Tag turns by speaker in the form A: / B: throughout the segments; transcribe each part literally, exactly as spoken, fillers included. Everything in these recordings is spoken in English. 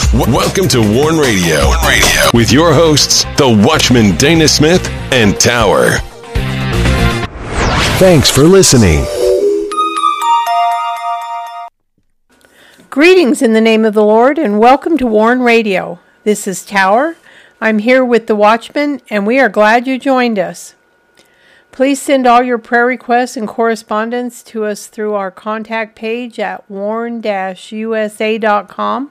A: W- welcome to Warn Radio. Warn Radio with your hosts, the Watchman Dana Smith and Tower. Thanks for listening.
B: Greetings in the name of the Lord, and welcome to Warn Radio. This is Tower. I'm here with the Watchman, and we are glad you joined us. Please send all your prayer requests and correspondence to us through our contact page at warn dash u s a dot com.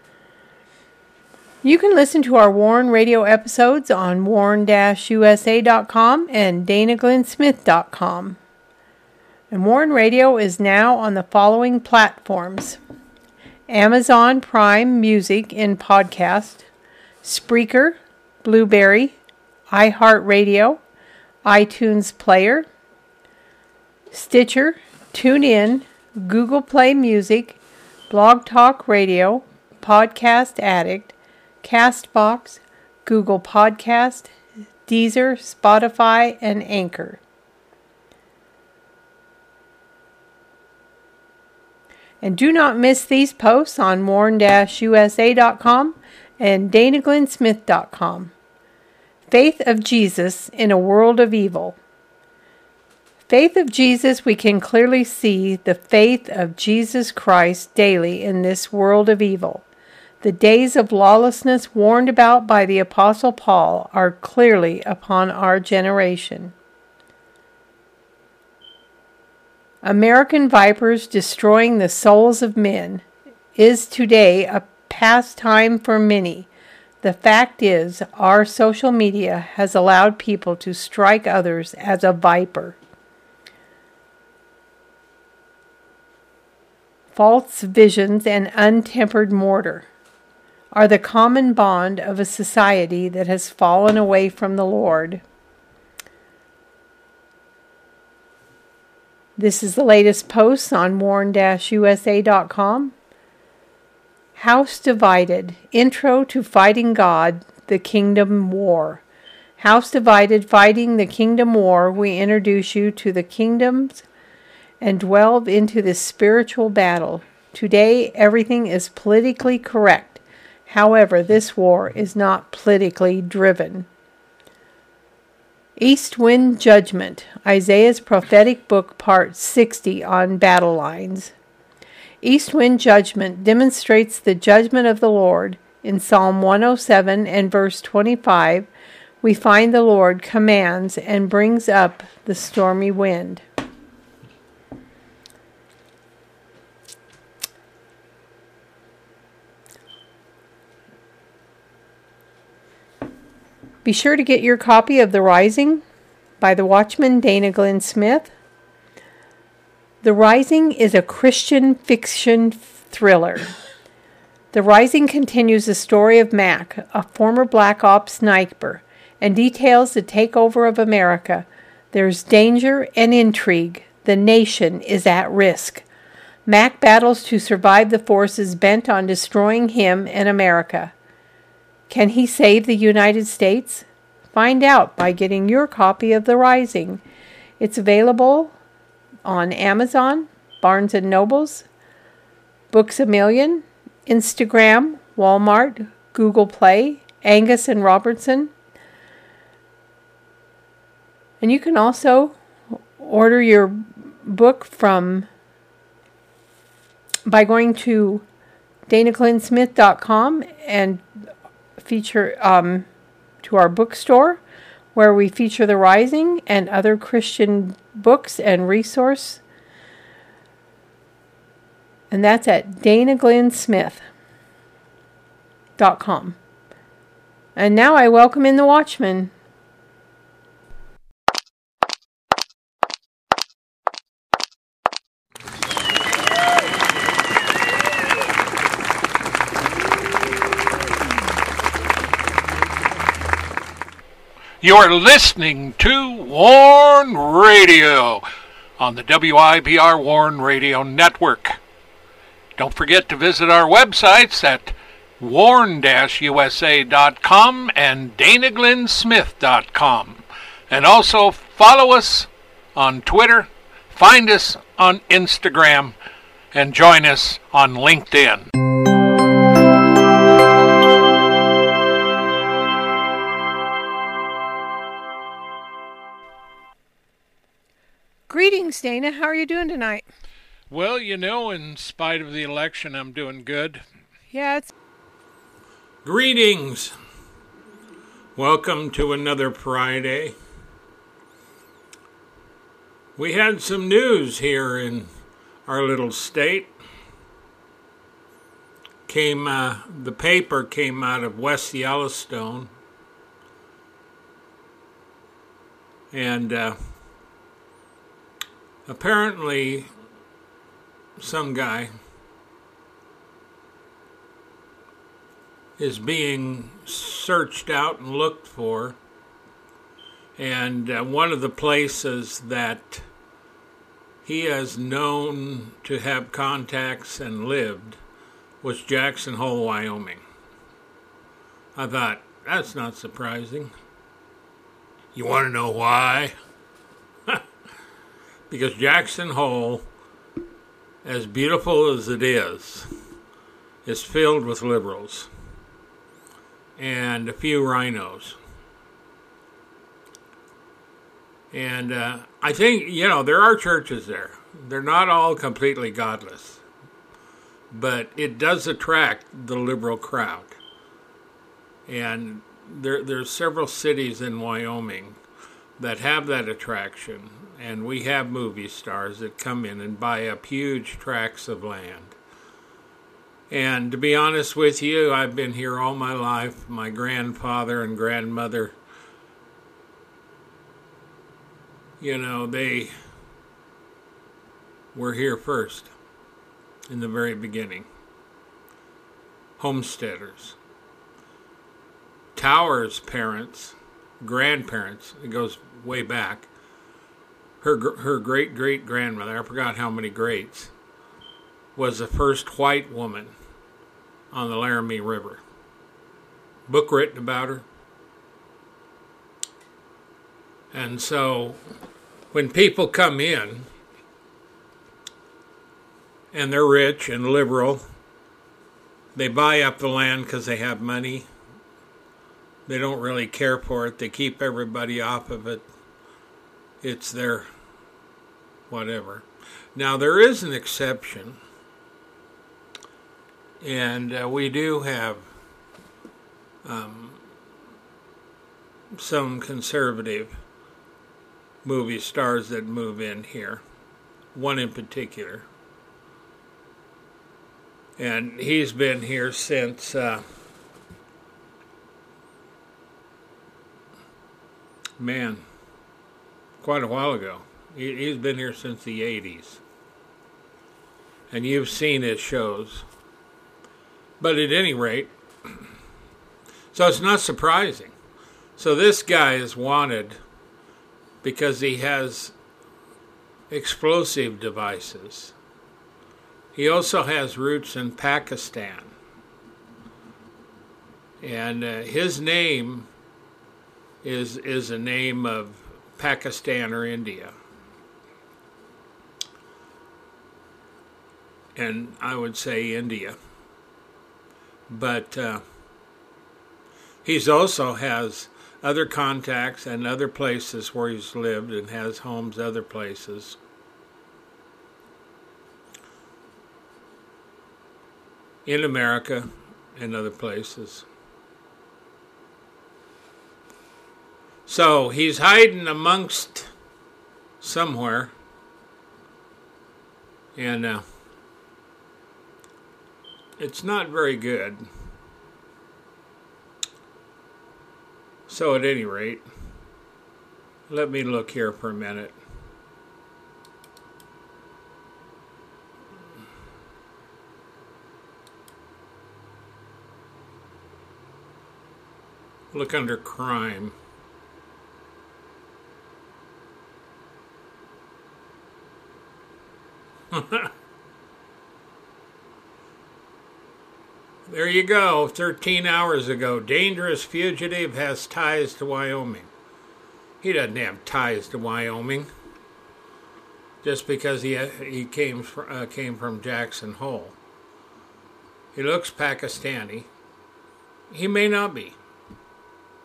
B: You can listen to our Warn Radio episodes on warn dash u s a dot com and dana glenn smith dot com. And Warn Radio is now on the following platforms: Amazon Prime Music in podcast, Spreaker, Blueberry, iHeartRadio, iTunes Player, Stitcher, TuneIn, Google Play Music, Blog Talk Radio, Podcast Addict, Castbox, Google Podcast, Deezer, Spotify, and Anchor. And do not miss these posts on warn dash u s a dot com and dana glenn smith dot com. Faith of Jesus in a World of Evil. Faith of Jesus, we can clearly see the faith of Jesus Christ daily in this world of evil. The days of lawlessness warned about by the Apostle Paul are clearly upon our generation. American vipers destroying the souls of men is today a pastime for many. The fact is, our social media has allowed people to strike others as a viper. False visions and untempered mortar are the common bond of a society that has fallen away from the Lord. This is the latest post on warn dash u s a dot com. House Divided, Intro to Fighting God, the Kingdom War. House Divided, Fighting the Kingdom War, we introduce you to the kingdoms and delve into this spiritual battle. Today, everything is politically correct. However, this war is not politically driven. East Wind Judgment, Isaiah's prophetic book, part sixty on battle lines. East Wind Judgment demonstrates the judgment of the Lord. In Psalm one oh seven and verse twenty-five, we find the Lord commands and brings up the stormy wind. Be sure to get your copy of The Rising by the Watchman Dana Glenn Smith. The Rising is a Christian fiction thriller. The Rising continues the story of Mac, a former Black Ops sniper, and details the takeover of America. There's danger and intrigue. The nation is at risk. Mac battles to survive the forces bent on destroying him and America. Can he save the United States? Find out by getting your copy of The Rising. It's available on Amazon, Barnes and Nobles, Books A Million, Instagram, Walmart, Google Play, Angus and Robertson. And you can also order your book from by going to dana glenn smith dot com and feature um, to our bookstore, where we feature The Rising and other Christian books and resource. And that's at dana glenn smith dot com. And now I welcome in the Watchman.
C: You are listening to Warn Radio on the W I B R Warn Radio Network. Don't forget to visit our websites at warn dash u s a dot com and dana glenn smith dot com. And also follow us on Twitter, find us on Instagram, and join us on LinkedIn.
B: Thanks, Dana. How are you doing tonight?
C: Well, you know, in spite of the election, I'm doing good.
B: Yeah, it's...
D: Greetings. Welcome to another Friday. We had some news here in our little state. Came, uh, the paper came out of West Yellowstone. And uh, apparently some guy is being searched out and looked for. And uh, one of the places that he has known to have contacts and lived was Jackson Hole, Wyoming. I thought, that's not surprising. You want to know why? Because Jackson Hole, as beautiful as it is, is filled with liberals and a few rhinos. And uh, I think, you know, there are churches there. They're not all completely godless. But it does attract the liberal crowd. And there there's several cities in Wyoming that have that attraction. And we have movie stars that come in and buy up huge tracts of land. And to be honest with you, I've been here all my life. My grandfather and grandmother, you know, they were here first in the very beginning. Homesteaders. Tower's parents, grandparents, it goes way back, her her great-great-grandmother, I forgot how many greats, was the first white woman on the Laramie River. Book written about her. And so when people come in and they're rich and liberal, they buy up the land because they have money. They don't really care for it. They keep everybody off of it. It's their whatever. Now, there is an exception. And uh, we do have um, some conservative movie stars that move in here. One in particular. And he's been here since... Uh, Man, quite a while ago. He, he's been here since the eighties. And you've seen his shows. But at any rate, so it's not surprising. So this guy is wanted because he has explosive devices. He also has roots in Pakistan. And uh, his name... is is a name of Pakistan or India. And I would say India. But uh, he's also has other contacts and other places where he's lived and has homes other places. In America and other places. So he's hiding amongst somewhere, and uh, it's not very good. So at any rate, let me look here for a minute. Look under crime. There you go, thirteen hours ago. Dangerous fugitive has ties to Wyoming. He doesn't have ties to Wyoming. Just because he he came from, uh, came from Jackson Hole. He looks Pakistani. He may not be.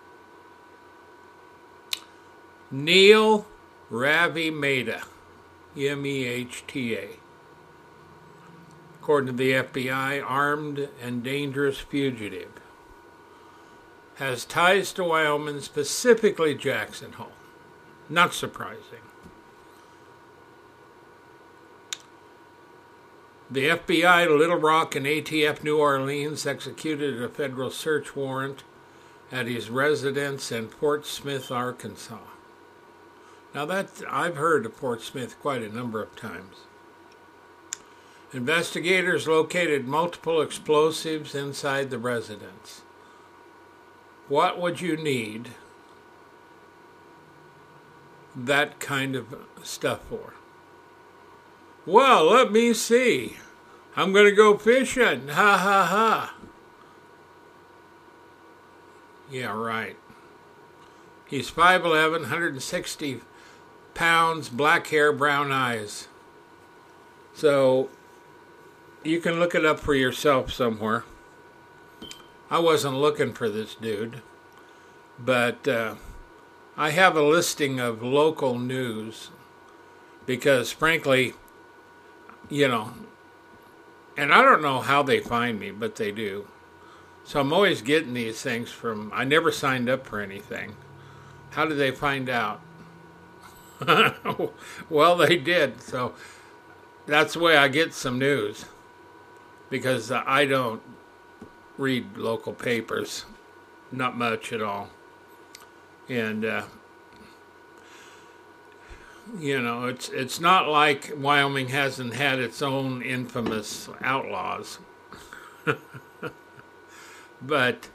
D: Neil Ravi Mehta. M E H T A. According to the F B I, armed and dangerous fugitive. Has ties to Wyoming, specifically Jackson Hole. Not surprising. The F B I, Little Rock, and A T F New Orleans executed a federal search warrant at his residence in Fort Smith, Arkansas. Now that I've heard of Fort Smith quite a number of times. Investigators located multiple explosives inside the residence. What would you need that kind of stuff for? Well, let me see. I'm going to go fishing. Ha ha ha. Yeah, right. He's five eleven, one hundred sixty pounds, black hair, brown eyes. So you can look it up for yourself somewhere. I wasn't looking for this dude, but uh, I have a listing of local news because, frankly, you know, and I don't know how they find me, but they do. So I'm always getting these things from, I never signed up for anything. How did they find out? Well, they did. So that's the way I get some news, because I don't read local papers, not much at all. And, uh, you know, it's it's not like Wyoming hasn't had its own infamous outlaws. But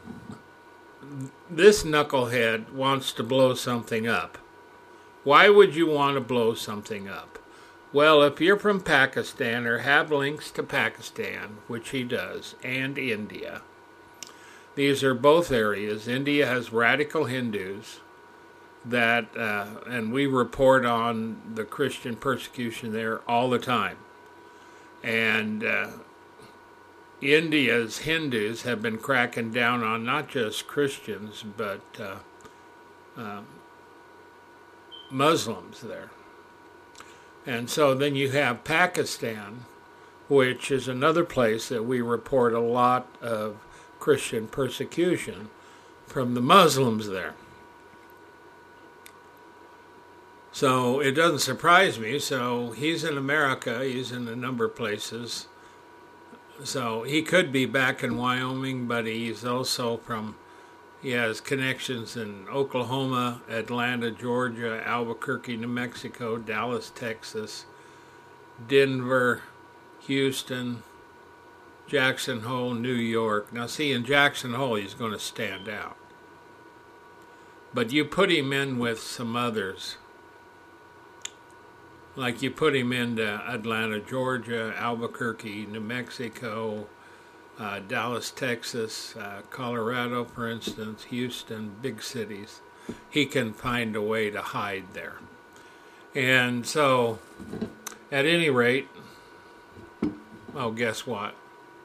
D: this knucklehead wants to blow something up. Why would you want to blow something up? Well, if you're from Pakistan or have links to Pakistan, which he does, and India, these are both areas. India has radical Hindus that, uh, and we report on the Christian persecution there all the time. And uh, India's Hindus have been cracking down on not just Christians, but uh, uh, Muslims there. And so then you have Pakistan, which is another place that we report a lot of Christian persecution from the Muslims there. So it doesn't surprise me. So he's in America. He's in a number of places. So he could be back in Wyoming, but he's also from, he has connections in Oklahoma, Atlanta, Georgia, Albuquerque, New Mexico, Dallas, Texas, Denver, Houston, Jackson Hole, New York. Now see, in Jackson Hole, he's going to stand out. But you put him in with some others. Like you put him into Atlanta, Georgia, Albuquerque, New Mexico, uh, Dallas, Texas, uh, Colorado, for instance, Houston, big cities. He can find a way to hide there. And so, at any rate, oh, guess what?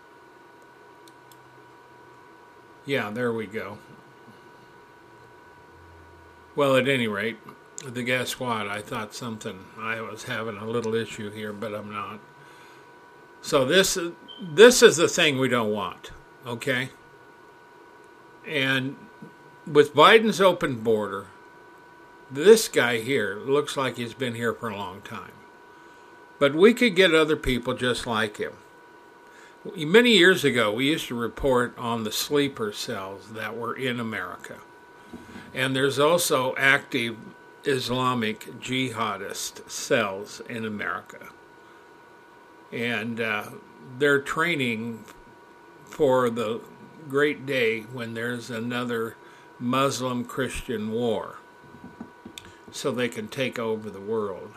D: Yeah, there we go. Well, at any rate, the guess what? I thought something, I was having a little issue here, but I'm not. So this, this is the thing we don't want, okay? And with Biden's open border, this guy here looks like he's been here for a long time. But we could get other people just like him. Many years ago, we used to report on the sleeper cells that were in America. And there's also active Islamic jihadist cells in America. And uh, they're training for the great day when there's another Muslim-Christian war, so they can take over the world.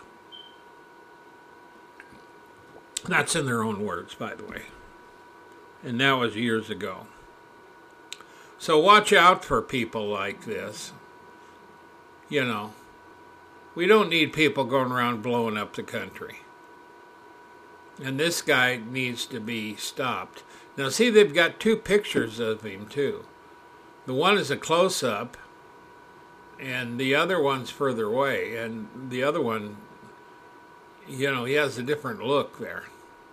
D: That's in their own words, by the way. And that was years ago. So watch out for people like this. You know, we don't need people going around blowing up the country. And this guy needs to be stopped. Now, see, they've got two pictures of him, too. The one is a close-up, and the other one's further away. And the other one, you know, he has a different look there.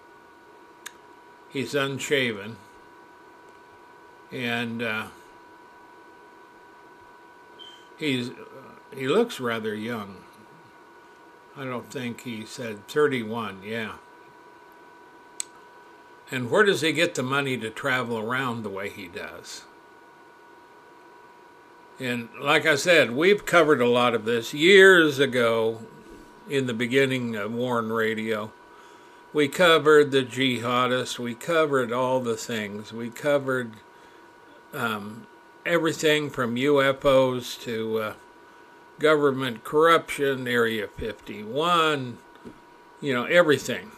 D: He's unshaven. And uh, he's uh, he looks rather young. I don't think he said thirty-one, yeah. And where does he get the money to travel around the way he does? And like I said, we've covered a lot of this years ago in the beginning of Warn Radio. We covered the jihadists. We covered all the things. We covered um, everything from U F Os to uh, government corruption, Area fifty-one, you know, everything.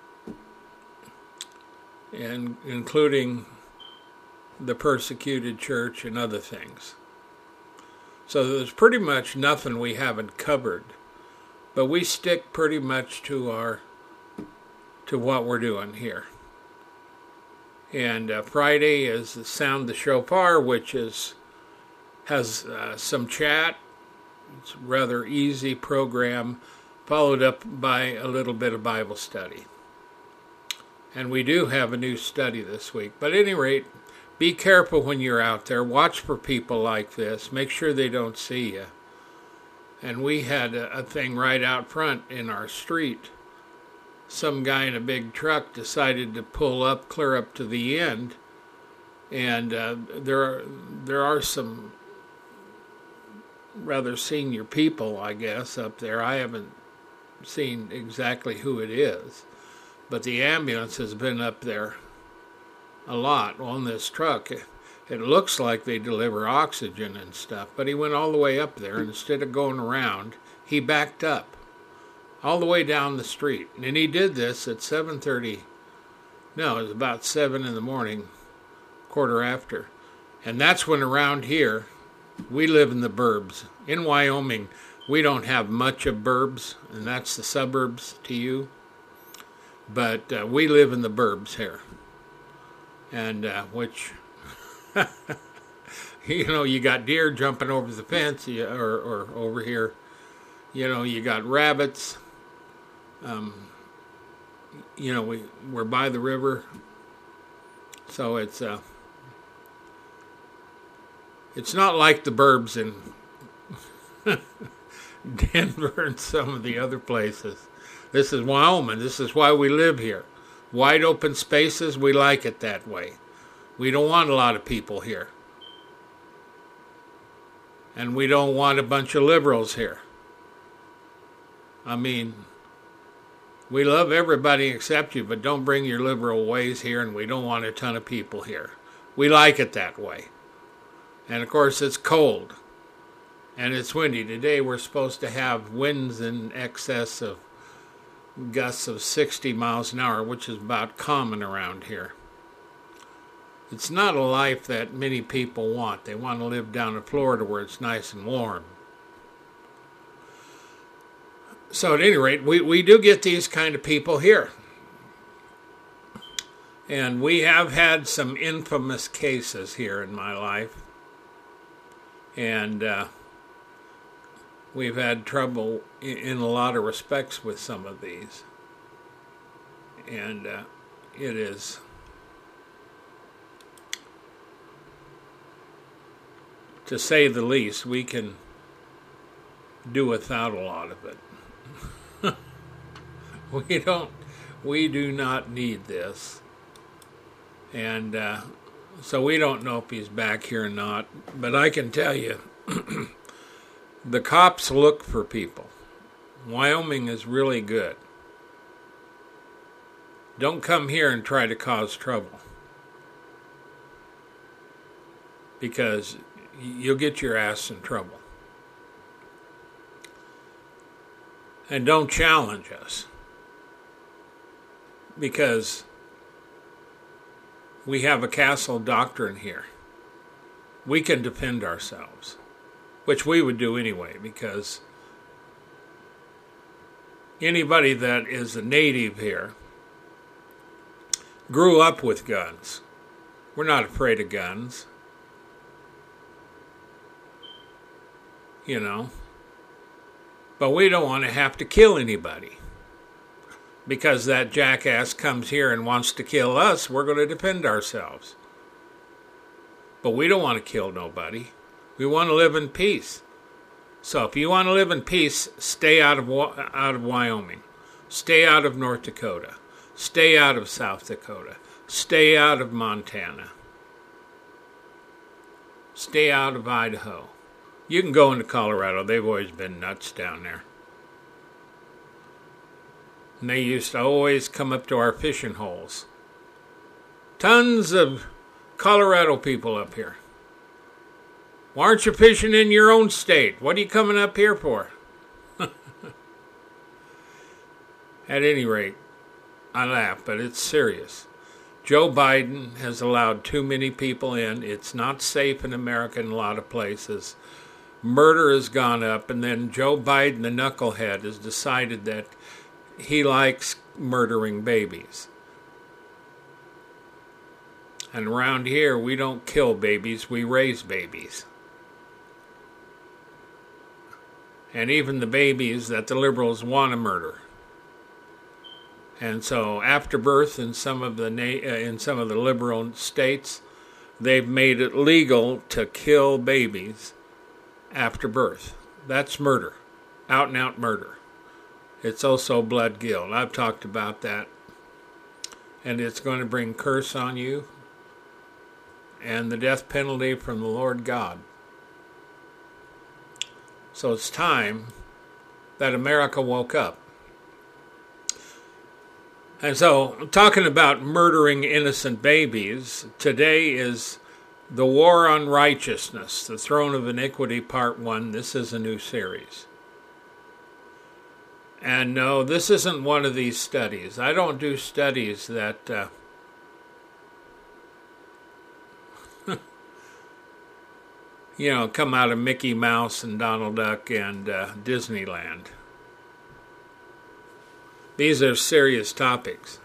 D: And including the persecuted church and other things. So there's pretty much nothing we haven't covered. But we stick pretty much to our to what we're doing here. And uh, Friday is the Sound the Shofar, which is has uh, some chat. It's a rather easy program, followed up by a little bit of Bible study. And we do have a new study this week. But at any rate, be careful when you're out there. Watch for people like this. Make sure they don't see you. And we had a, a thing right out front in our street. Some guy in a big truck decided to pull up, clear up to the end. And uh, there are, there are some rather senior people, I guess, up there. I haven't seen exactly who it is. But the ambulance has been up there a lot on this truck. It, it looks like they deliver oxygen and stuff, but he went all the way up there, and instead of going around, he backed up all the way down the street. And he did this at seven thirty. No, it was about seven in the morning, quarter after. And that's when around here, we live in the burbs. In Wyoming, we don't have much of burbs, and that's the suburbs to you. But uh, we live in the burbs here. And uh, which, you know, you got deer jumping over the fence, you, or, or over here. You know, you got rabbits. Um, you know, we, we're by the river. So it's, uh, it's not like the burbs in Denver and some of the other places. This is Wyoming. This is why we live here. Wide open spaces, we like it that way. We don't want a lot of people here. And we don't want a bunch of liberals here. I mean, we love everybody except you, but don't bring your liberal ways here, and we don't want a ton of people here. We like it that way. And of course, it's cold. And it's windy. Today we're supposed to have winds in excess of gusts of sixty miles an hour, which is about common around here. It's not a life that many people want. They want to live down in Florida where it's nice and warm. So at any rate, we, we do get these kind of people here. And we have had some infamous cases here in my life. And uh, we've had trouble in, in a lot of respects with some of these. And uh, it is... to say the least, we can do without a lot of it. we don't, we do not need this. And uh, so we don't know if he's back here or not. But I can tell you, the cops look for people. Wyoming is really good. Don't come here and try to cause trouble. Because you'll get your ass in trouble. And don't challenge us. Because we have a castle doctrine here. We can defend ourselves. Which we would do anyway, because anybody that is a native here grew up with guns. We're not afraid of guns. You know, but we don't want to have to kill anybody. because that jackass comes here and wants to kill us, we're going to defend ourselves. But we don't want to kill nobody. We want to live in peace. So if you want to live in peace, stay out of out of Wyoming. Stay out of North Dakota. Stay out of South Dakota. Stay out of Montana. Stay out of Idaho. You can go into Colorado. They've always been nuts down there. And they used to always come up to our fishing holes. Tons of Colorado people up here. Why aren't you fishing in your own state? What are you coming up here for? At any rate, I laugh, but it's serious. Joe Biden has allowed too many people in. It's not safe in America in a lot of places. Murder has gone up, and then Joe Biden, the knucklehead, has decided that he likes murdering babies. And around here, we don't kill babies, we raise babies. And even the babies that the liberals want to murder. And so after birth in some of the na- in some of the liberal states, they've made it legal to kill babies after birth. That's murder. Out and out murder. It's also blood guilt. I've talked about that. And it's going to bring curse on you and the death penalty from the Lord God. So it's time that America woke up. And so, talking about murdering innocent babies, today is The War on Righteousness, The Throne of Iniquity, Part one. This is a new series. And no, this isn't one of these studies. I don't do studies that uh, you know, come out of Mickey Mouse and Donald Duck and uh, Disneyland. These are serious topics.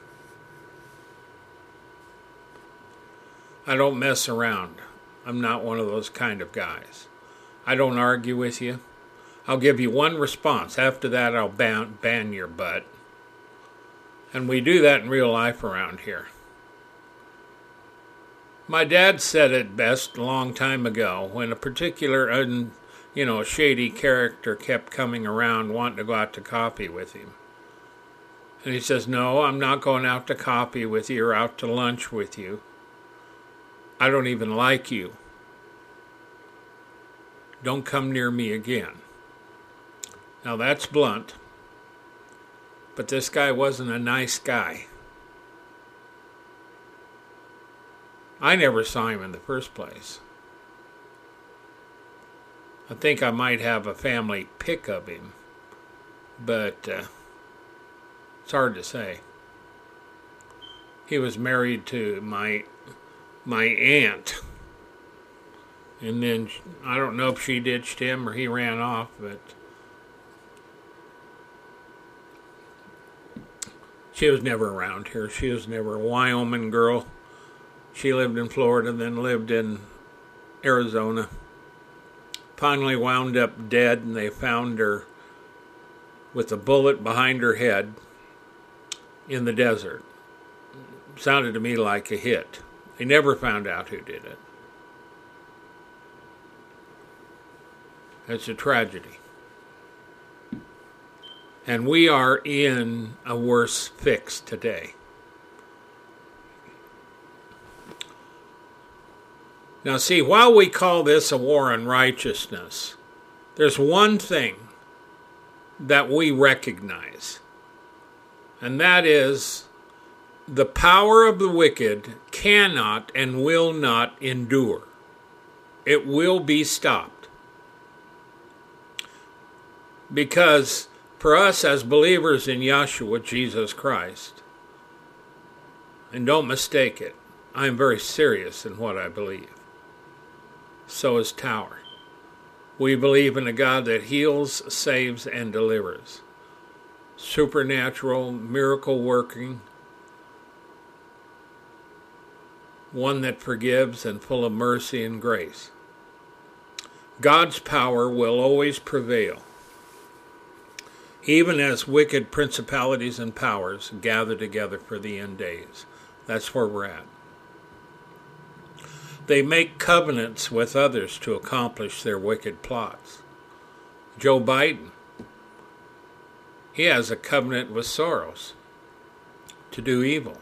D: I don't mess around. I'm not one of those kind of guys. I don't argue with you. I'll give you one response. After that, I'll ban, ban your butt. And we do that in real life around here. My dad said it best a long time ago when a particular, un, you know, shady character kept coming around wanting to go out to coffee with him. And he says, no, I'm not going out to coffee with you or out to lunch with you. I don't even like you. Don't come near me again. Now that's blunt, but this guy wasn't a nice guy. I never saw him in the first place. I think I might have a family pic of him, but uh, it's hard to say. He was married to my my aunt, and then I don't know if she ditched him or he ran off, but she was never around here. She was never a Wyoming girl. She lived in Florida, then lived in Arizona. Finally wound up dead, and they found her with a bullet behind her head in the desert. Sounded to me like a hit. They never found out who did it. It's a tragedy. And we are in a worse fix today. Now see, while we call this a war on righteousness, there's one thing that we recognize, and that is the power of the wicked cannot and will not endure. It will be stopped. Because for us as believers in Yahshua, Jesus Christ, and don't mistake it, I'm very serious in what I believe. So is Tower. We believe in a God that heals, saves, and delivers. Supernatural, miracle-working, one that forgives and full of mercy and grace. God's power will always prevail. even as wicked principalities and powers gather together for the end days. That's where we're at. They make covenants with others to accomplish their wicked plots. Joe Biden, he has a covenant with Soros to do evil.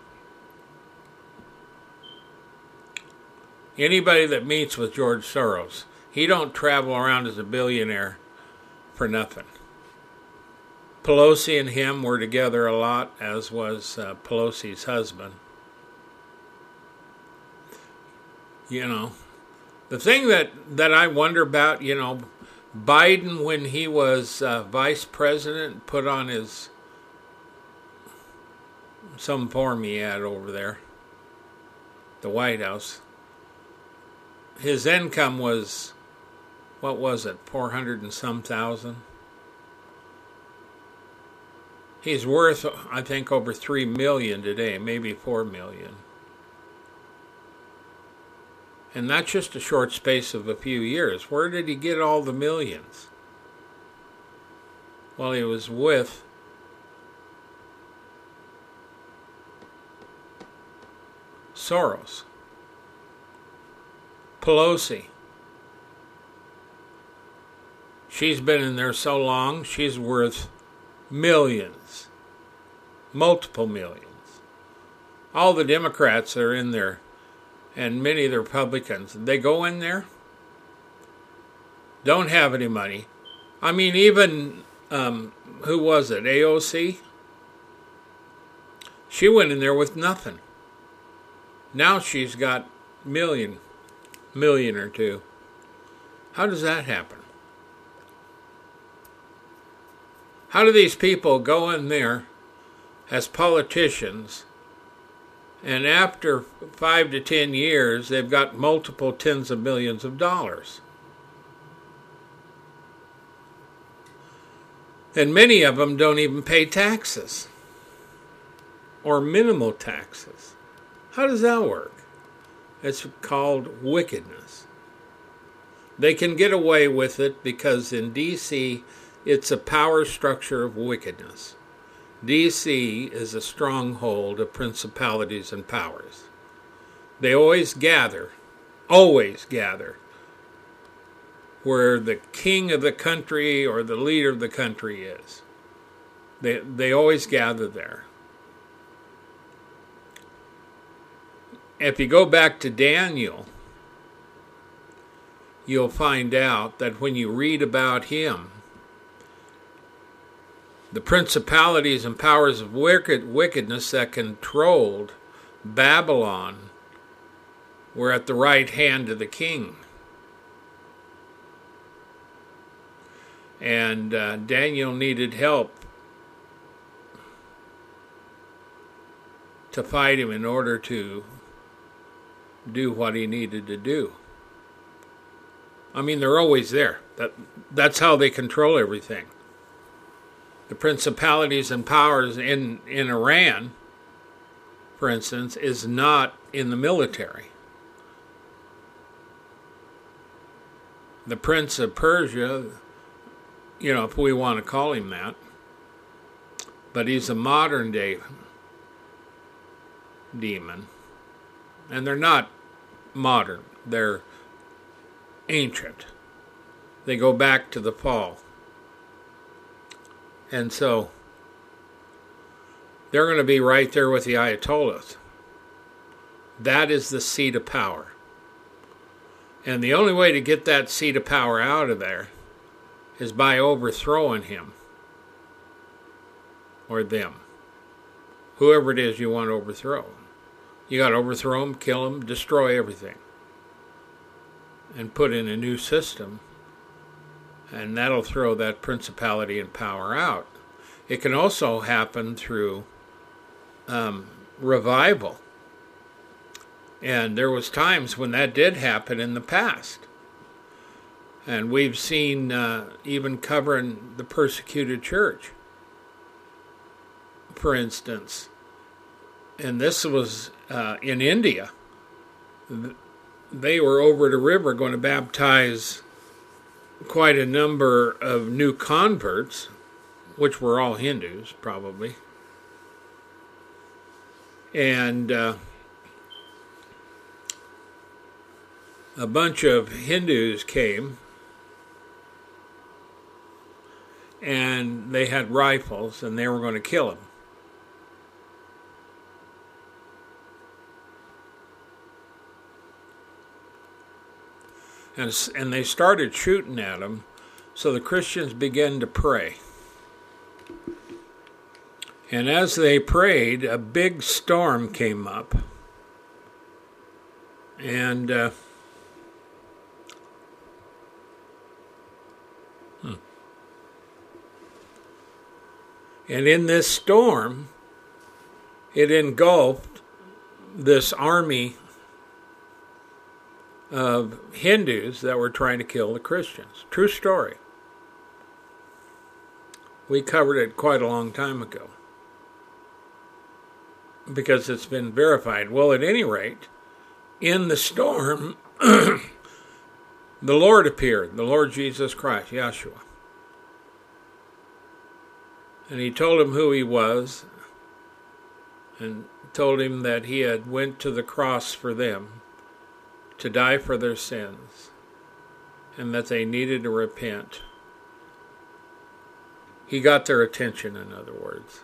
D: Anybody that meets with George Soros, he don't travel around as a billionaire for nothing. Pelosi and him were together a lot, as was uh, Pelosi's husband. You know, the thing that, that I wonder about, you know, Biden, when he was uh, vice president, put on his, some form he had over there, the White House. His income was, what was it, four hundred and some thousand? He's worth, I think, over three million today, maybe four million. And that's just a short space of a few years. Where did he get all the millions? Well, he was with Soros. Pelosi. She's been in there so long, she's worth millions. Multiple millions. All the Democrats are in there, and many of the Republicans, they go in there, don't have any money. I mean, even, um, who was it, A O C? She went in there with nothing. Now she's got million, million or two. How does that happen? How do these people go in there as politicians, and after five to ten years, they've got multiple tens of millions of dollars? And many of them don't even pay taxes, or minimal taxes. How does that work? It's called wickedness. They can get away with it because in D C, it's a power structure of wickedness. D C is a stronghold of principalities and powers. They always gather, always gather, where the king of the country or the leader of the country is. They, they always gather there. If you go back to Daniel, you'll find out that when you read about him, the principalities and powers of wicked, wickedness that controlled Babylon were at the right hand of the king. And uh, Daniel needed help to fight him in order to do what he needed to do. I mean, they're always there. That, that's how they control everything. The principalities and powers in, in Iran, for instance, is not in the military. The Prince of Persia, you know, if we want to call him that, but he's a modern day demon. And they're not modern, they're ancient. They go back to the fall. And so, they're going to be right there with the Ayatollahs. That is the seat of power. And the only way to get that seat of power out of there is by overthrowing him. Or them. Whoever it is you want to overthrow. You got to overthrow them, kill them, destroy everything. And put in a new system. And that'll throw that principality and power out. It can also happen through um, revival. And there was times when that did happen in the past. And we've seen, uh, even covering the persecuted church, for instance. And this was uh, in India. They were over the river going to baptize quite a number of new converts, which were all Hindus, probably. And uh, a bunch of Hindus came, and they had rifles, and they were going to kill him. And, and they started shooting at him, so the Christians began to pray. And as they prayed, a big storm came up. And uh, hmm. and in this storm, it engulfed this army of Hindus that were trying to kill the Christians. True story. We covered it quite a long time ago, because it's been verified. Well, at any rate, in the storm, the Lord appeared, the Lord Jesus Christ, Yeshua. And he told him who he was, and told him that he had went to the cross for them, to die for their sins, and that they needed to repent. He got their attention, in other words.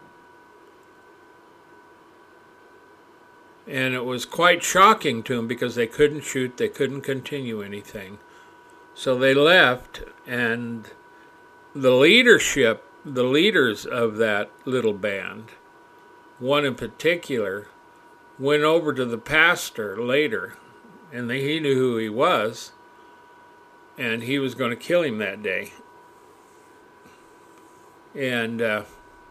D: And it was quite shocking to them because they couldn't shoot, they couldn't continue anything. So they left, and the leadership, the leaders of that little band, one in particular, went over to the pastor later, and they, he knew who he was, and he was going to kill him that day. And uh,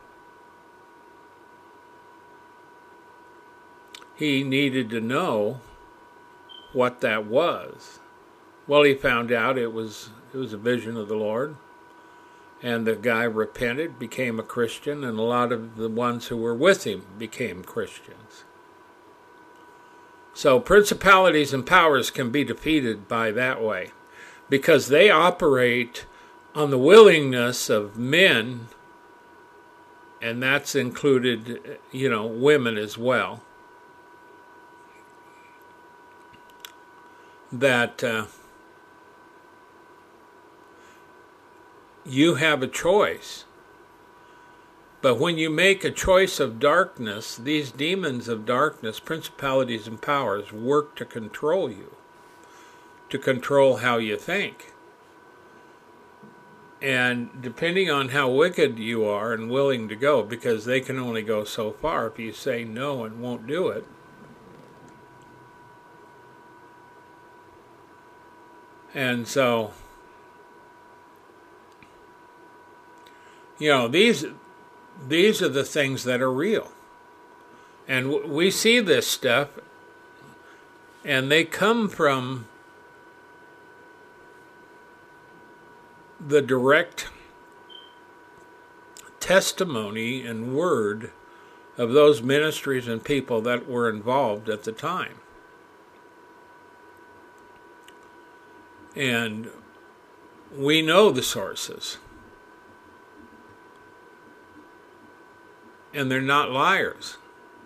D: he needed to know what that was. Well, he found out it was it was a vision of the Lord, and the guy repented, became a Christian, and a lot of the ones who were with him became Christians. So principalities and powers can be defeated by that way, because they operate on the willingness of men, and that's included, you know, women as well, that uh, you have a choice. But when you make a choice of darkness, these demons of darkness, principalities and powers, work to control you, to control how you think. And depending on how wicked you are and willing to go, because they can only go so far if you say no and won't do it. And so, you know, these these are the things that are real. And w- we see this stuff, and they come from the direct testimony and word of those ministries and people that were involved at the time. And we know the sources. And they're not liars.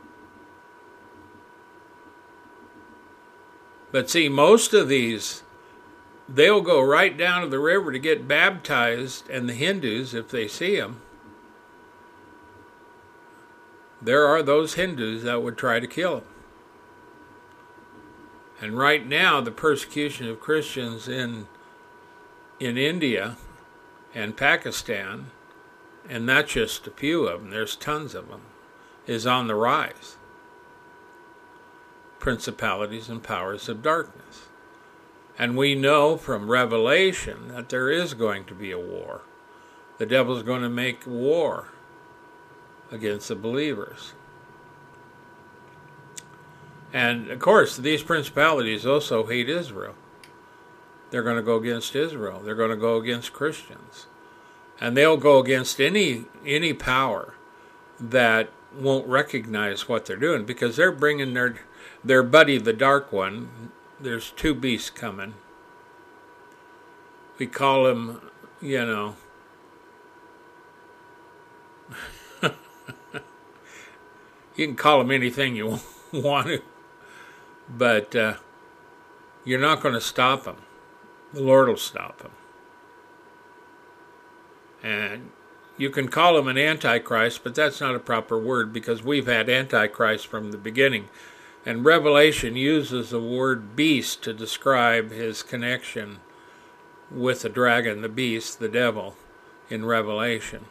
D: But see, most of these, they'll go right down to the river to get baptized, and the Hindus, if they see them, there are those Hindus that would try to kill them. And right now, the persecution of Christians in in India and Pakistan, and that's just a few of them, there's tons of them, is on the rise. Principalities and powers of darkness. And we know from Revelation that there is going to be a war. The devil's going to make war against the believers. And, of course, these principalities also hate Israel. They're going to go against Israel. They're going to go against Christians. And they'll go against any any power that won't recognize what they're doing, because they're bringing their, their buddy, the Dark One. There's two beasts coming. We call him, you know, You can call them anything you want to, but uh, you're not going to stop them. The Lord will stop them. And you can call him an antichrist, but that's not a proper word because we've had antichrist from the beginning. And Revelation uses the word beast to describe his connection with the dragon, the beast, the devil, in Revelation.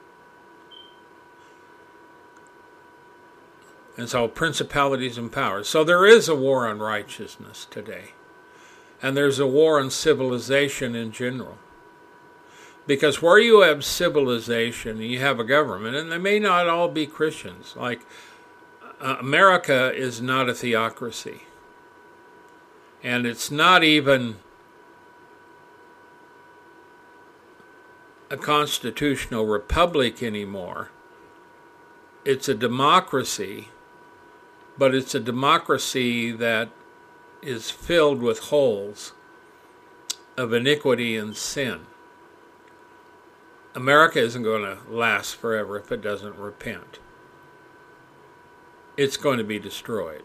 D: And so principalities and powers. So there is a war on righteousness today. And there's a war on civilization in general. Because where you have civilization, you have a government, and they may not all be Christians. Like, uh, America is not a theocracy. And it's not even a constitutional republic anymore. It's a democracy, but it's a democracy that is filled with holes of iniquity and sin. America isn't going to last forever if it doesn't repent. It's going to be destroyed.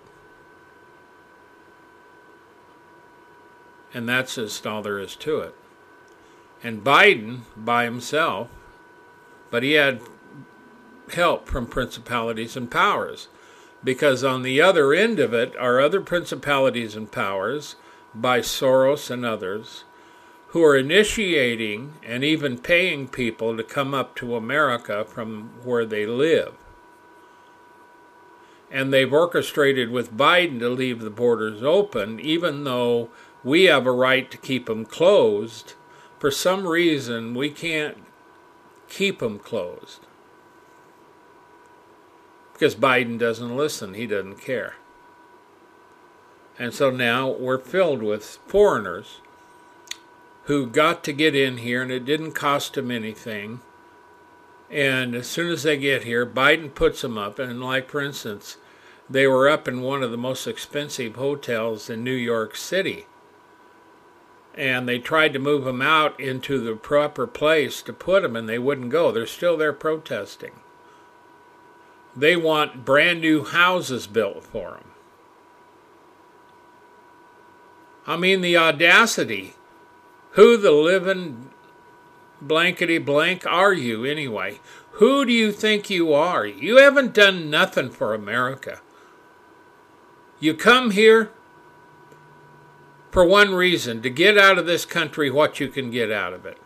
D: And that's just all there is to it. And Biden, by himself, but he had help from principalities and powers. Because on the other end of it are other principalities and powers, by Soros and others, who are initiating and even paying people to come up to America from where they live. And they've orchestrated with Biden to leave the borders open, even though we have a right to keep them closed. For some reason, we can't keep them closed. Because Biden doesn't listen, he doesn't care. And so now we're filled with foreigners who got to get in here, and it didn't cost them anything. And as soon as they get here, Biden puts them up. And like, for instance, they were up in one of the most expensive hotels in New York City. And they tried to move them out into the proper place to put them, and they wouldn't go. They're still there protesting. They want brand new houses built for them. I mean, the audacity. Who the living blankety blank are you anyway? Who do you think you are? You haven't done nothing for America. You come here for one reason, to get out of this country what you can get out of it.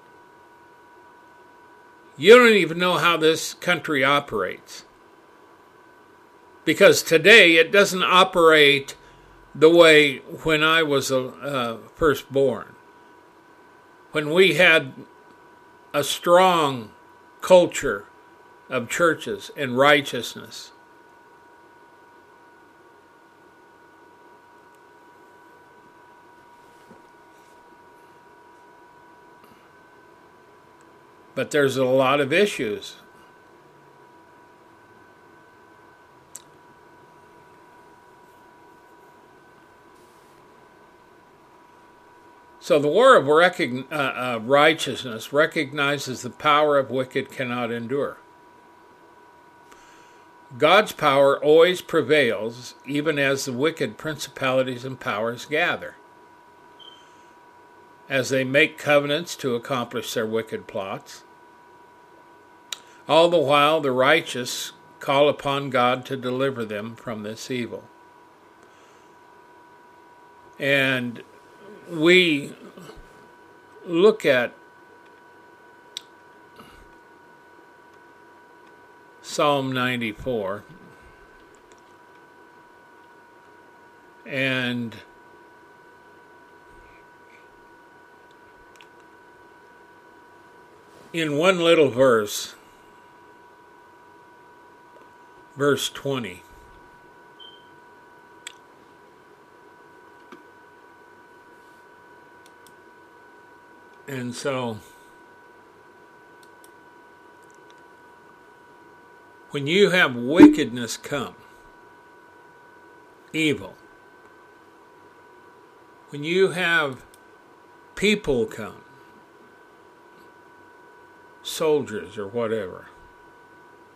D: You don't even know how this country operates. Because today it doesn't operate the way when I was uh, first born. When we had a strong culture of churches and righteousness. But there's a lot of issues. So the war of recogn- uh, uh, righteousness recognizes the power of wicked cannot endure. God's power always prevails, even as the wicked principalities and powers gather. As they make covenants to accomplish their wicked plots. All the while the righteous call upon God to deliver them from this evil. And we look at Psalm ninety-four, and in one little verse, verse twenty, and so when you have wickedness come, evil, when you have people come, soldiers or whatever,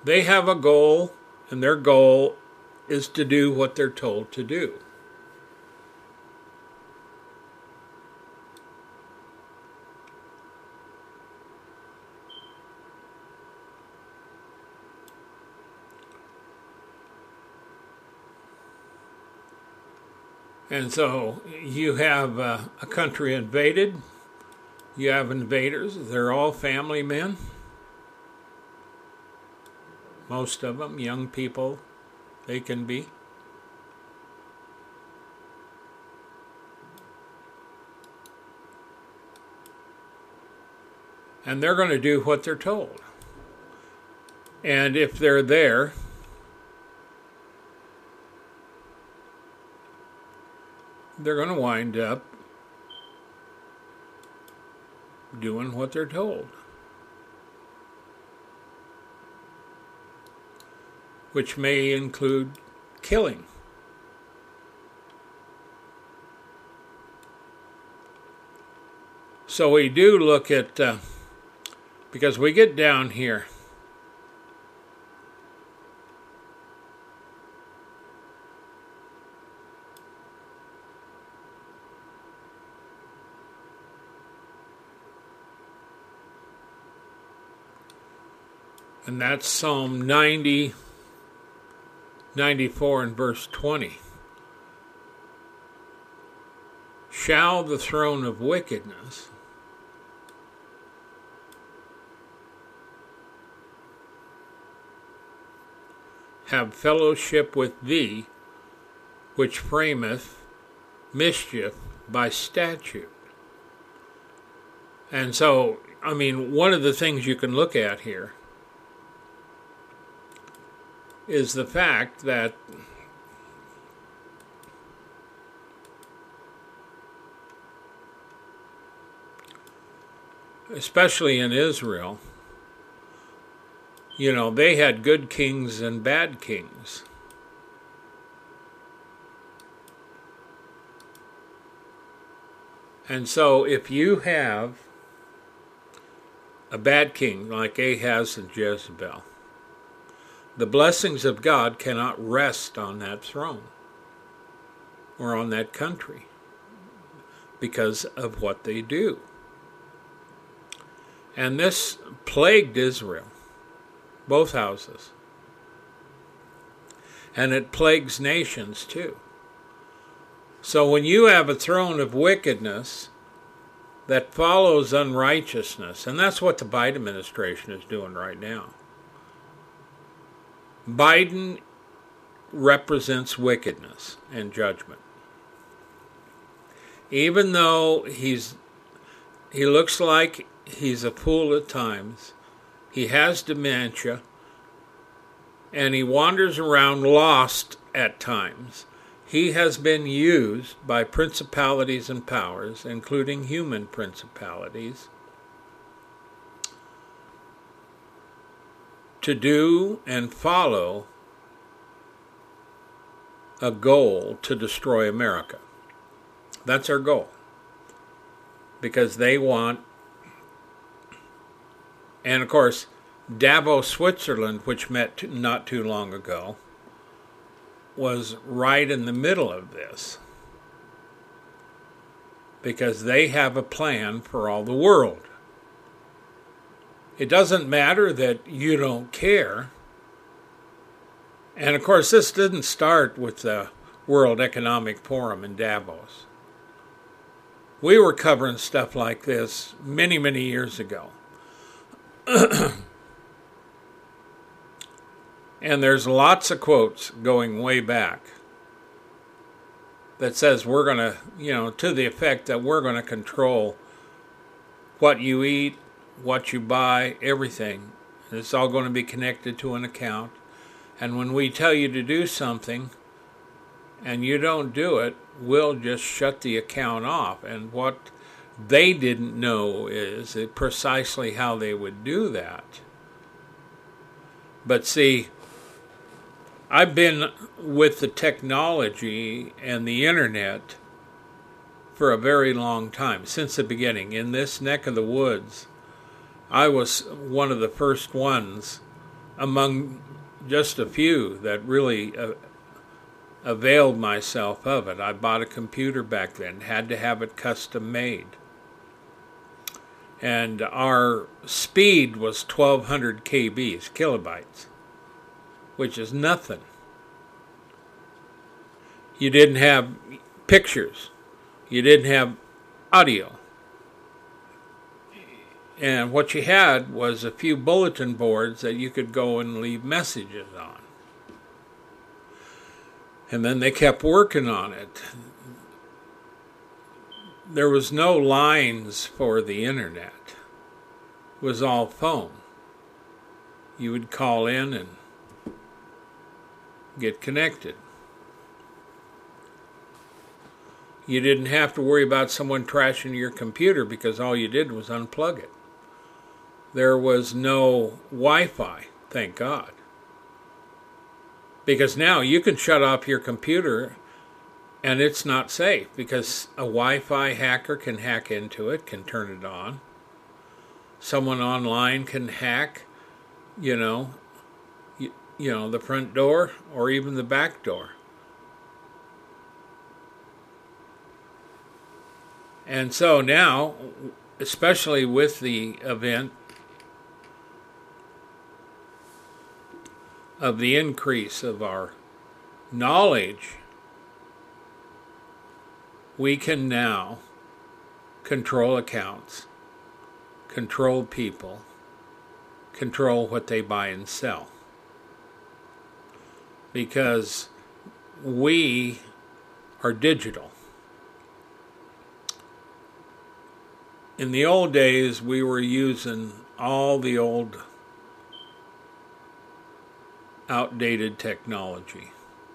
D: They have a goal, and their goal is to do what they're told to do. And so you have uh, a country invaded. You have invaders. They're all family men. Most of them, young people, they can be. And they're going to do what they're told. And if they're there, they're going to wind up doing what they're told, which may include killing. So we do look at, uh, because we get down here, and that's Psalm ninety, ninety-four and verse twenty. Shall the throne of wickedness have fellowship with thee, which frameth mischief by statute? And so, I mean, one of the things you can look at here is the fact that especially in Israel, you know, they had good kings and bad kings. And so if you have a bad king like Ahaz and Jezebel, the blessings of God cannot rest on that throne or on that country because of what they do. And this plagued Israel, both houses. And it plagues nations too. So when you have a throne of wickedness that follows unrighteousness, and that's what the Biden administration is doing right now. Biden represents wickedness and judgment. Even though he's he looks like he's a fool at times, he has dementia, and he wanders around lost at times, he has been used by principalities and powers, including human principalities, to do and follow a goal to destroy America. That's their goal. Because they want, and of course, Davos, Switzerland, which met not too long ago, was right in the middle of this. Because they have a plan for all the world. It doesn't matter that you don't care. And of course, this didn't start with the World Economic Forum in Davos. We were covering stuff like this many, many years ago. And there's lots of quotes going way back that says we're going to, you know, to the effect that we're going to control what you eat, what you buy, everything. It's all going to be connected to an account. And when we tell you to do something and you don't do it, we'll just shut the account off. And what they didn't know is precisely how they would do that. But see, I've been with the technology and the internet for a very long time, since the beginning. In this neck of the woods, I was one of the first ones among just a few that really uh, availed myself of it. I bought a computer back then, had to have it custom made. And our speed was twelve hundred K Bs, kilobytes, which is nothing. You didn't have pictures. You didn't have audio. And what you had was a few bulletin boards that you could go and leave messages on. And then they kept working on it. There was no lines for the internet. It was all phone. You would call in and get connected. You didn't have to worry about someone trashing your computer because all you did was unplug it. There was no Wi-Fi, thank God. Because now you can shut off your computer and it's not safe because a Wi-Fi hacker can hack into it, can turn it on. Someone online can hack, you know, you, you know, the front door or even the back door. And so now, especially with the event of the increase of our knowledge, we can now control accounts, control people, control what they buy and sell. Because we are digital. In the old days, we were using all the old outdated technology.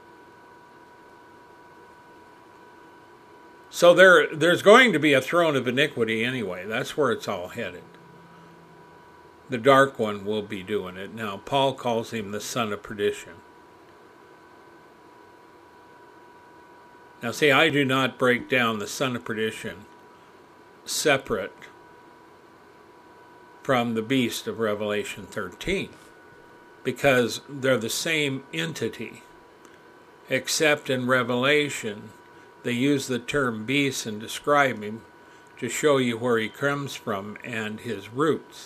D: So there, there's going to be a throne of iniquity anyway. That's where it's all headed. The dark one will be doing it. Now, Paul calls him the son of perdition. Now, see, I do not break down the son of perdition separate from the beast of Revelation thirteen, because they're the same entity, except in Revelation they use the term beast and describe him to show you where he comes from and his roots.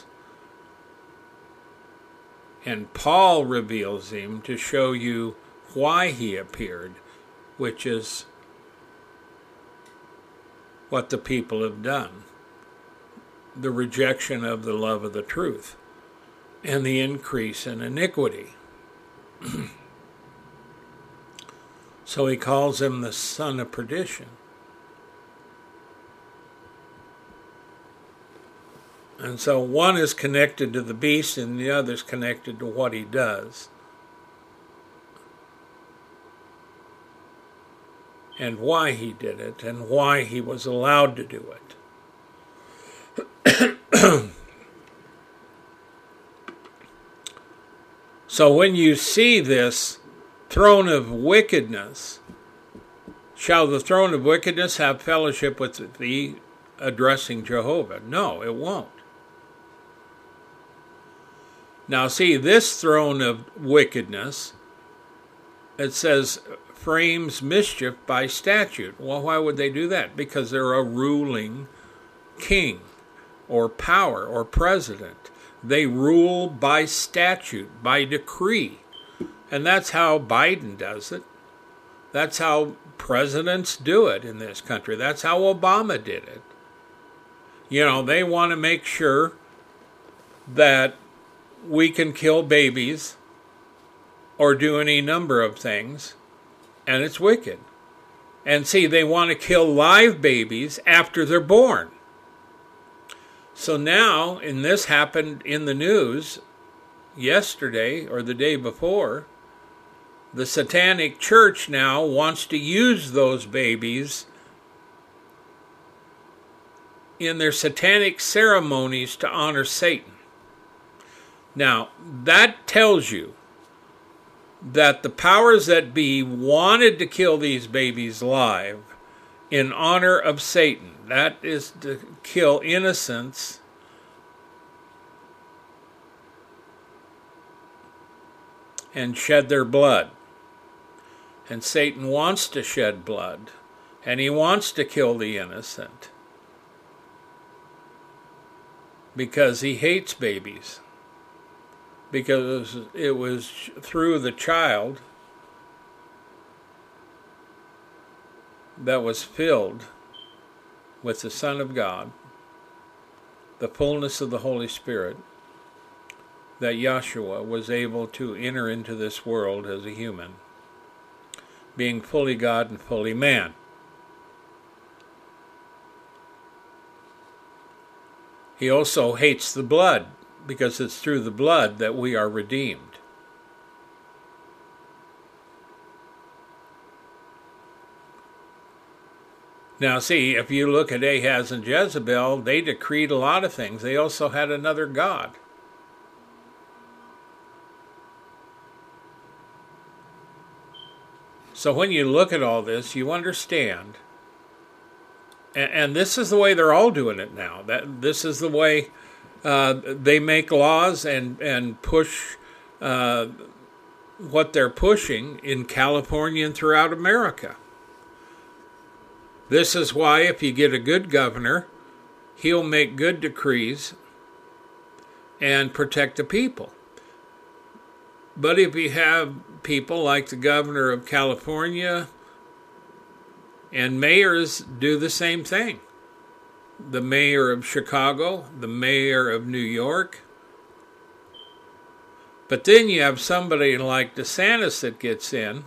D: And Paul reveals him to show you why he appeared, which is what the people have done. The rejection of the love of the truth and the increase in iniquity. So he calls him the son of perdition. And so one is connected to the beast and the other is connected to what he does. And why he did it, and why he was allowed to do it. So when you see this throne of wickedness, shall the throne of wickedness have fellowship with thee, addressing Jehovah? No, it won't. Now see, this throne of wickedness, it says, frames mischief by statute. Well, why would they do that? Because they're a ruling king or power or president. They rule by statute, by decree. And that's how Biden does it. That's how presidents do it in this country. That's how Obama did it. You know, they want to make sure that we can kill babies or do any number of things. And it's wicked. And see, they want to kill live babies after they're born. So now, and this happened in the news yesterday or the day before, the Satanic Church now wants to use those babies in their satanic ceremonies to honor Satan. Now, that tells you that the powers that be wanted to kill these babies live in honor of Satan. That is to kill innocents and shed their blood. And Satan wants to shed blood, and he wants to kill the innocent because he hates babies, because it was through the child that was filled with the Son of God, the fullness of the Holy Spirit, that Yahshua was able to enter into this world as a human, being fully God and fully man. He also hates the blood, because it's through the blood that we are redeemed. Now see, if you look at Ahaz and Jezebel, they decreed a lot of things. They also had another god. So when you look at all this, you understand, and, and this is the way they're all doing it now. That this is the way uh, they make laws and, and push uh, what they're pushing in California and throughout America. This is why if you get a good governor, he'll make good decrees and protect the people. But if you have people like the governor of California and mayors do the same thing, the mayor of Chicago, the mayor of New York, but then you have somebody like DeSantis that gets in,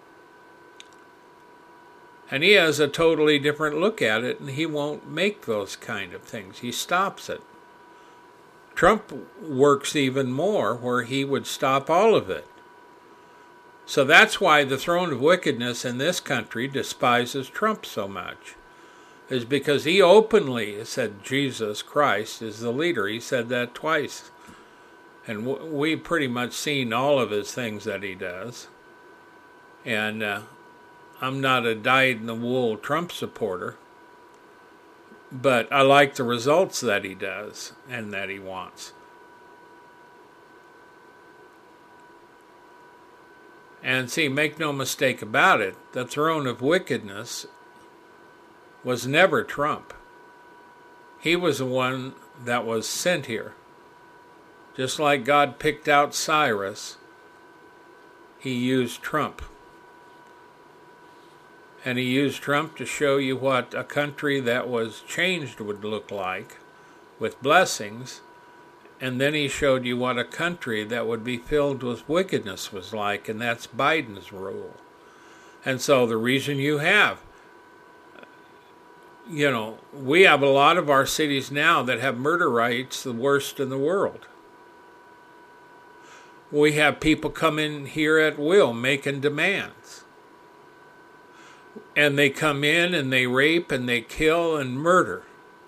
D: and he has a totally different look at it, and he won't make those kind of things. He stops it. Trump works even more, where he would stop all of it. So that's why the throne of wickedness in this country despises Trump so much, is because he openly said Jesus Christ is the leader. He said that twice. And we've pretty much seen all of his things that he does. And uh, I'm not a dyed-in-the-wool Trump supporter, but I like the results that he does and that he wants. And see, make no mistake about it, the throne of wickedness was never Trump. He was the one that was sent here. Just like God picked out Cyrus, he used Trump. And he used Trump to show you what a country that was changed would look like, with blessings. And then he showed you what a country that would be filled with wickedness was like, and that's Biden's rule. And so the reason you have, you know, we have a lot of our cities now that have murder rates the worst in the world. We have people come in here at will making demands. And they come in and they rape and they kill and murder.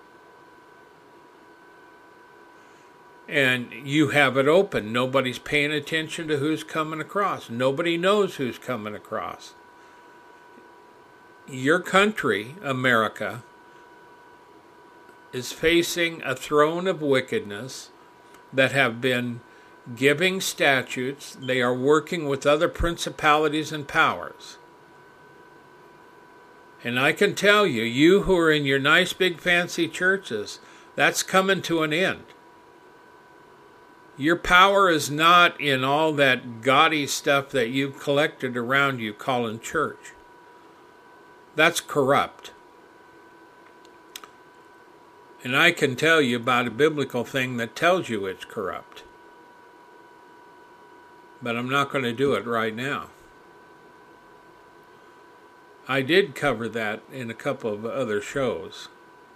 D: And you have it open. Nobody's paying attention to who's coming across. Nobody knows who's coming across. Your country, America, is facing a throne of wickedness that have been giving statutes. They are working with other principalities and powers. And I can tell you, you who are in your nice big fancy churches, that's coming to an end. Your power is not in all that gaudy stuff that you've collected around you calling church. That's corrupt. And I can tell you about a biblical thing that tells you it's corrupt. But I'm not going to do it right now. I did cover that in a couple of other shows.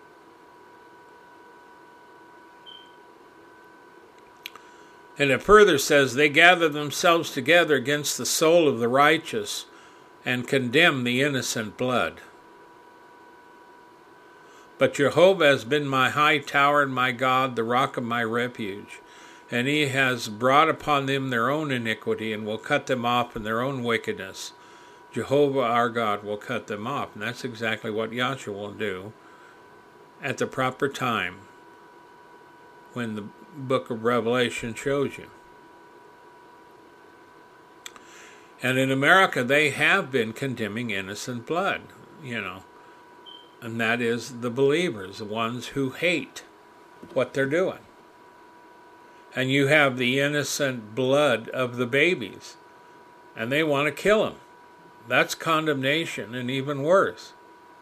D: And it further says, they gather themselves together against the soul of the righteous and condemn the innocent blood. But Jehovah has been my high tower and my God, the rock of my refuge. And he has brought upon them their own iniquity and will cut them off in their own wickedness. Jehovah our God will cut them off. And that's exactly what Yahshua will do at the proper time when the book of Revelation shows you. And in America, they have been condemning innocent blood, you know. And that is the believers, the ones who hate what they're doing. And you have the innocent blood of the babies, and they want to kill them. That's condemnation, and even worse.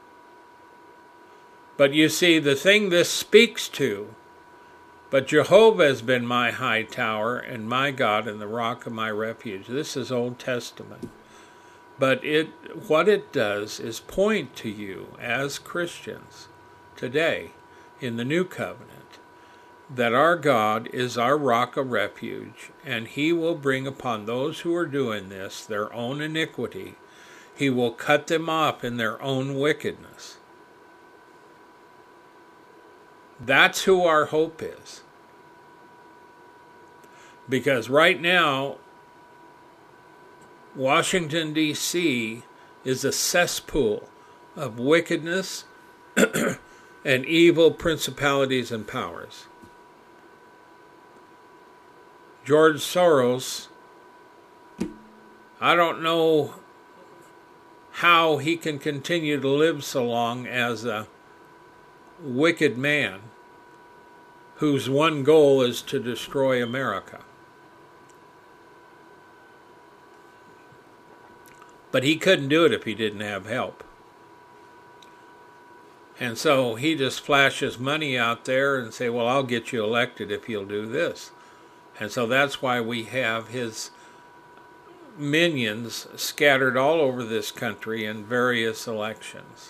D: But you see, the thing this speaks to, but Jehovah has been my high tower and my God and the rock of my refuge. This is Old Testament. But it, what it does is point to you as Christians today in the New Covenant that our God is our rock of refuge, and he will bring upon those who are doing this their own iniquity. He will cut them off in their own wickedness. That's who our hope is. Because right now, Washington, D C is a cesspool of wickedness and evil principalities and powers. George Soros, I don't know how he can continue to live so long as a wicked man whose one goal is to destroy America. But he couldn't do it if he didn't have help. And so he just flashes money out there and say, well, I'll get you elected if you'll do this. And so that's why we have his minions scattered all over this country in various elections.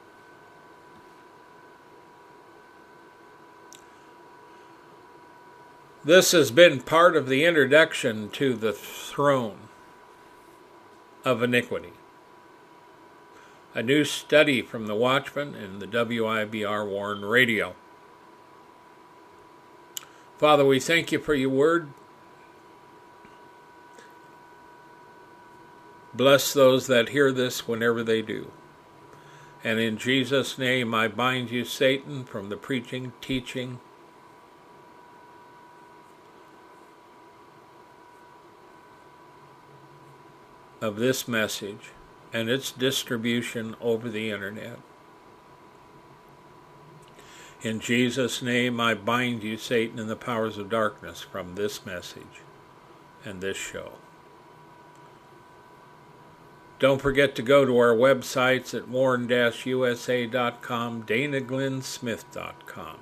D: This has been part of the introduction to the throne of iniquity. A new study from the Watchman and the W I B R Warren Radio. Father, we thank you for your word. Bless those that hear this whenever they do. And in Jesus' name, I bind you, Satan, from the preaching, teaching, of this message and its distribution over the internet. In Jesus' name, I bind you, Satan, and the powers of darkness from this message and this show. Don't forget to go to our websites at warren dash u s a dot com, dana glenn smith dot com.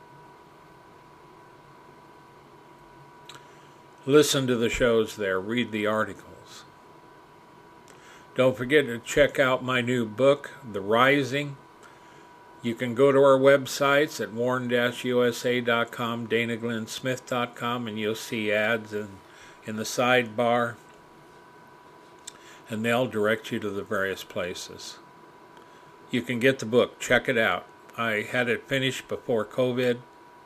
D: Listen to the shows there, read the articles. Don't forget to check out my new book, The Rising. You can go to our websites at warren dash u s a dot com, dana glenn smith dot com, and you'll see ads in, in the sidebar, and they'll direct you to the various places. You can get the book. Check it out. I had it finished before COVID,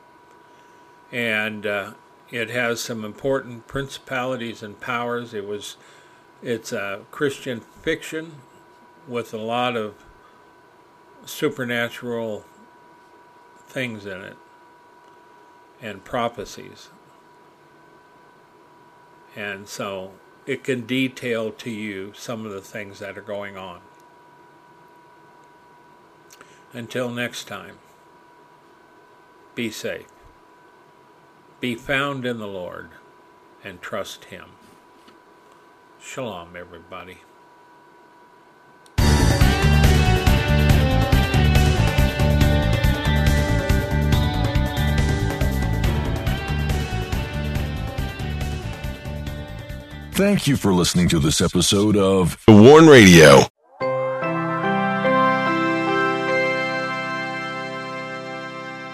D: and uh, it has some important principalities and powers. It was, it's a Christian fiction with a lot of supernatural things in it and prophecies. And so it can detail to you some of the things that are going on. Until next time, be safe, be found in the Lord, and trust Him. Shalom, everybody.
A: Thank you for listening to this episode of The Warren Radio.